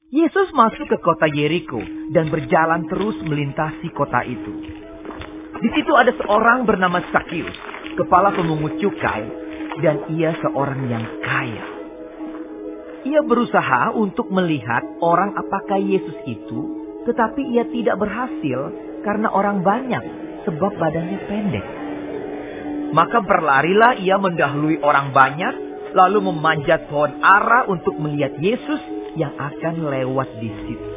Yesus masuk ke kota Yeriko dan berjalan terus melintasi kota itu. Di situ ada seorang bernama Zakius, kepala pemungut cukai, dan ia seorang yang kaya. Ia berusaha untuk melihat orang apakah Yesus itu, tetapi ia tidak berhasil karena orang banyak sebab badannya pendek. Maka berlarilah ia mendahului orang banyak, lalu memanjat pohon ara untuk melihat Yesus yang akan lewat di situ.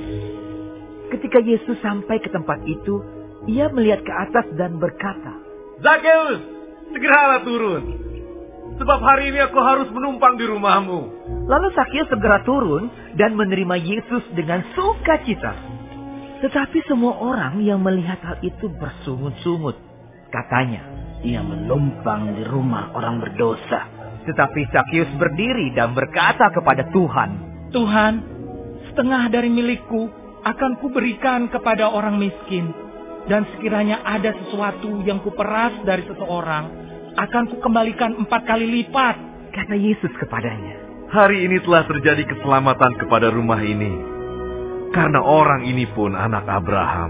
Ketika Yesus sampai ke tempat itu, ia melihat ke atas dan berkata, "Zakeus, segeralah turun, sebab hari ini aku harus menumpang di rumahmu." Lalu Zakeus segera turun dan menerima Yesus dengan sukacita. Tetapi semua orang yang melihat hal itu bersungut-sungut. Katanya, "Ia menumpang di rumah orang berdosa." Tetapi Zakeus berdiri dan berkata kepada Tuhan, "Tuhan, setengah dari milikku akan kuberikan kepada orang miskin. Dan sekiranya ada sesuatu yang kuperas dari seseorang, akan kukembalikan 4 kali lipat." Kata Yesus kepadanya, "Hari ini telah terjadi keselamatan kepada rumah ini, karena orang ini pun anak Abraham.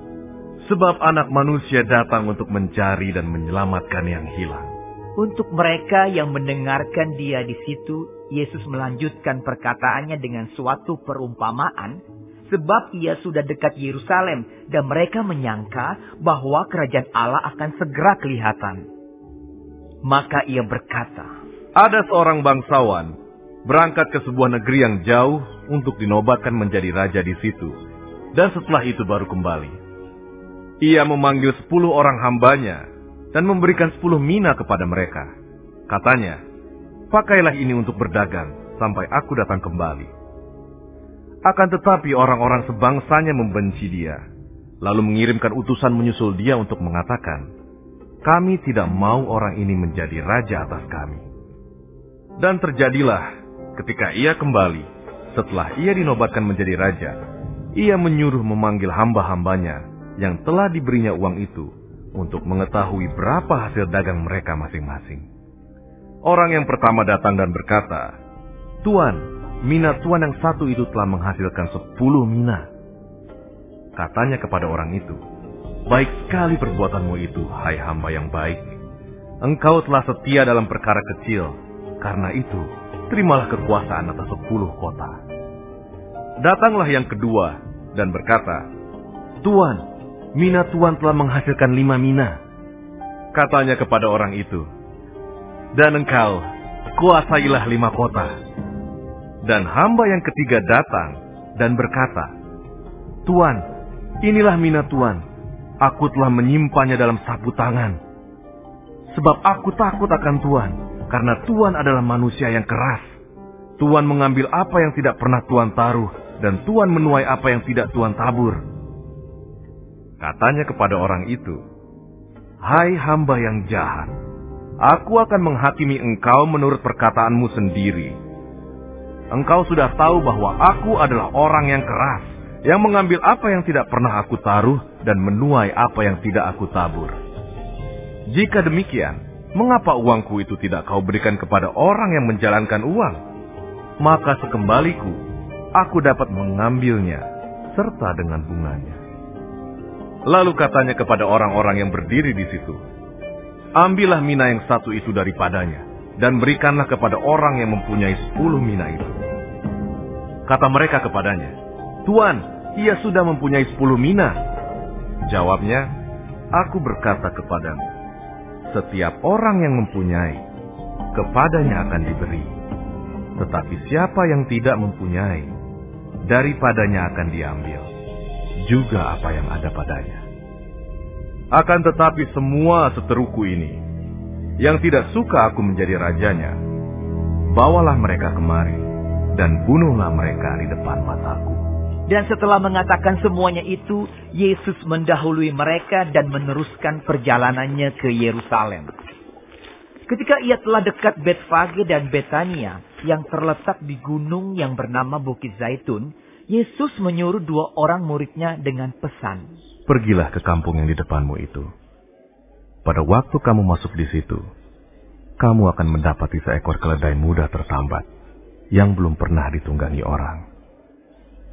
Sebab anak manusia datang untuk mencari dan menyelamatkan yang hilang." Untuk mereka yang mendengarkan dia di situ, Yesus melanjutkan perkataannya dengan suatu perumpamaan, sebab ia sudah dekat Yerusalem dan mereka menyangka bahwa kerajaan Allah akan segera kelihatan. Maka ia berkata, "Ada seorang bangsawan berangkat ke sebuah negeri yang jauh untuk dinobatkan menjadi raja di situ, dan setelah itu baru kembali. Ia memanggil 10 orang hambanya dan memberikan 10 mina kepada mereka. Katanya, 'Pakailah ini untuk berdagang sampai aku datang kembali.' Akan tetapi orang-orang sebangsanya membenci dia, lalu mengirimkan utusan menyusul dia untuk mengatakan, 'Kami tidak mau orang ini menjadi raja atas kami.' Dan terjadilah ketika ia kembali, setelah ia dinobatkan menjadi raja, ia menyuruh memanggil hamba-hambanya yang telah diberinya uang itu untuk mengetahui berapa hasil dagang mereka masing-masing. Orang yang pertama datang dan berkata, 'Tuan, mina tuan yang satu itu telah menghasilkan 10 mina.' Katanya kepada orang itu, 'Baik sekali perbuatanmu itu, hai hamba yang baik. Engkau telah setia dalam perkara kecil, karena itu terimalah kekuasaan atas 10 kota.' Datanglah yang kedua dan berkata, 'Tuan, mina tuan telah menghasilkan 5 mina.' Katanya kepada orang itu, 'Dan engkau kuasailah 5 kota.' Dan hamba yang ketiga datang dan berkata, 'Tuan, inilah mina tuan. Aku telah menyimpannya dalam sapu tangan. Sebab aku takut akan Tuan, karena Tuan adalah manusia yang keras. Tuan mengambil apa yang tidak pernah Tuan taruh, dan Tuan menuai apa yang tidak Tuan tabur.' Katanya kepada orang itu, 'Hai hamba yang jahat, aku akan menghakimi engkau menurut perkataanmu sendiri. Engkau sudah tahu bahwa aku adalah orang yang keras, yang mengambil apa yang tidak pernah aku taruh dan menuai apa yang tidak aku tabur. Jika demikian, mengapa uangku itu tidak kau berikan kepada orang yang menjalankan uang? Maka sekembaliku, aku dapat mengambilnya serta dengan bunganya.' Lalu katanya kepada orang-orang yang berdiri di situ, 'Ambillah mina yang satu itu daripadanya, dan berikanlah kepada orang yang mempunyai 10 mina itu.' Kata mereka kepadanya, 'Tuan, ia sudah mempunyai 10 mina.' Jawabnya, 'Aku berkata kepadamu, setiap orang yang mempunyai, kepadanya akan diberi. Tetapi siapa yang tidak mempunyai, daripadanya akan diambil juga apa yang ada padanya. Akan tetapi semua seteruku ini, yang tidak suka aku menjadi rajanya, bawalah mereka kemari, dan bunuhlah mereka di depan mataku.' Dan setelah mengatakan semuanya itu, Yesus mendahului mereka dan meneruskan perjalanannya ke Yerusalem. Ketika ia telah dekat Betfage dan Betania, yang terletak di gunung yang bernama Bukit Zaitun, Yesus menyuruh 2 orang muridnya dengan pesan, 'Pergilah ke kampung yang di depanmu itu. Pada waktu kamu masuk di situ, kamu akan mendapati seekor keledai muda tertambat, yang belum pernah ditunggangi orang.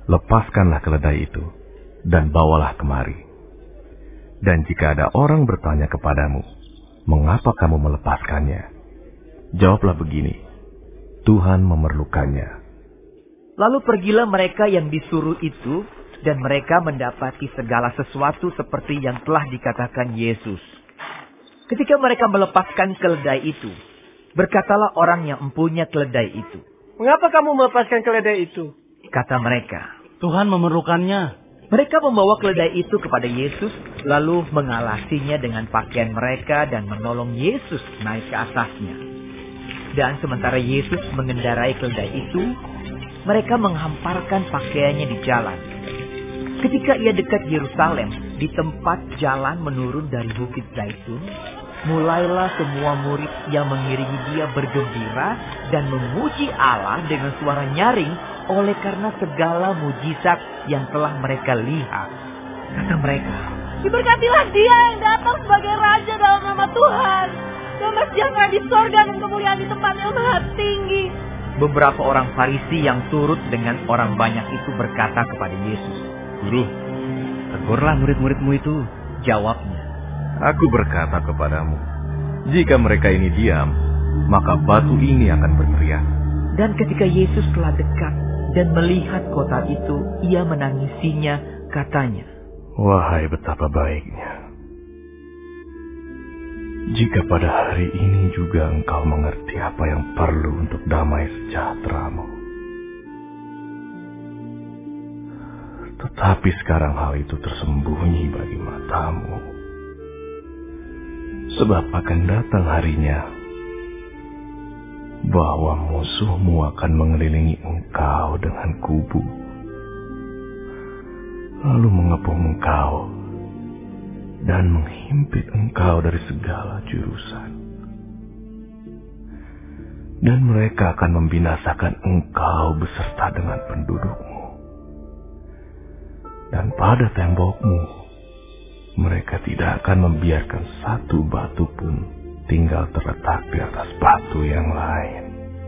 lepaskanlah keledai itu, dan bawalah kemari. Dan jika ada orang bertanya kepadamu, mengapa kamu melepaskannya? Jawablah begini, Tuhan memerlukannya. Lalu pergilah mereka yang disuruh itu, dan mereka mendapati segala sesuatu seperti yang telah dikatakan Yesus. Ketika mereka melepaskan keledai itu, berkatalah orang yang mempunyai keledai itu, "Mengapa kamu melepaskan keledai itu?" Kata mereka, Tuhan memerlukannya. Mereka membawa keledai itu kepada Yesus, lalu mengalasinya dengan pakaian mereka dan menolong Yesus naik ke atasnya. Dan sementara Yesus mengendarai keledai itu, mereka menghamparkan pakaiannya di jalan. Ketika ia dekat Yerusalem, di tempat jalan menurun dari Bukit Zaitun, mulailah semua murid yang mengiringi dia bergembira dan memuji Allah dengan suara nyaring oleh karena segala mujizat yang telah mereka lihat. Kata mereka, "Diberkatilah dia yang datang sebagai Raja dalam nama Tuhan. Damai sejahtera di sorga dan kemuliaan di tempat yang maha tinggi." Beberapa orang Farisi yang turut dengan orang banyak itu berkata kepada Yesus, Guru, tegurlah murid-muridmu itu. Jawabnya, Aku berkata kepadamu, jika mereka ini diam, maka batu ini akan berteriak. dan ketika Yesus telah dekat dan melihat kota itu, ia menangisinya, katanya, Wahai betapa baiknya, jika pada hari ini juga engkau mengerti apa yang perlu untuk damai sejahteramu. Tetapi sekarang hal itu tersembunyi bagi matamu. Sebab akan datang harinya bahwa musuhmu akan mengelilingi engkau dengan kubu, lalu mengepung engkau dan menghimpit engkau dari segala jurusan. Dan mereka akan membinasakan engkau beserta dengan pendudukmu. Dan pada tembokmu, mereka tidak akan membiarkan satu batu pun tinggal terletak di atas batu yang lain.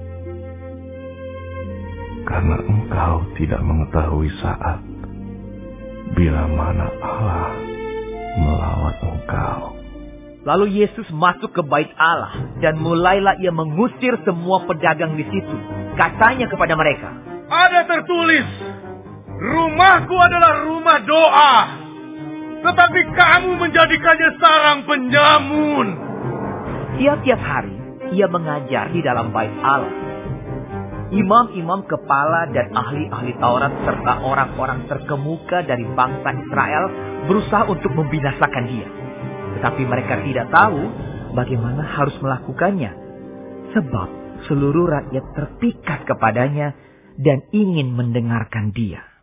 Karena engkau tidak mengetahui saat bila mana Allah melawat engkau. Lalu Yesus masuk ke bait Allah dan mulailah ia mengusir semua pedagang di situ. Katanya kepada mereka, Ada tertulis, rumahku adalah rumah doa, tetapi kamu menjadikannya sarang penyamun. tiap-tiap hari ia mengajar di dalam bait Allah. Imam-imam kepala dan ahli-ahli Taurat serta orang-orang terkemuka dari bangsa Israel berusaha untuk membinasakan dia. Tetapi mereka tidak tahu bagaimana harus melakukannya. Sebab seluruh rakyat terpikat kepadanya dan ingin mendengarkan dia.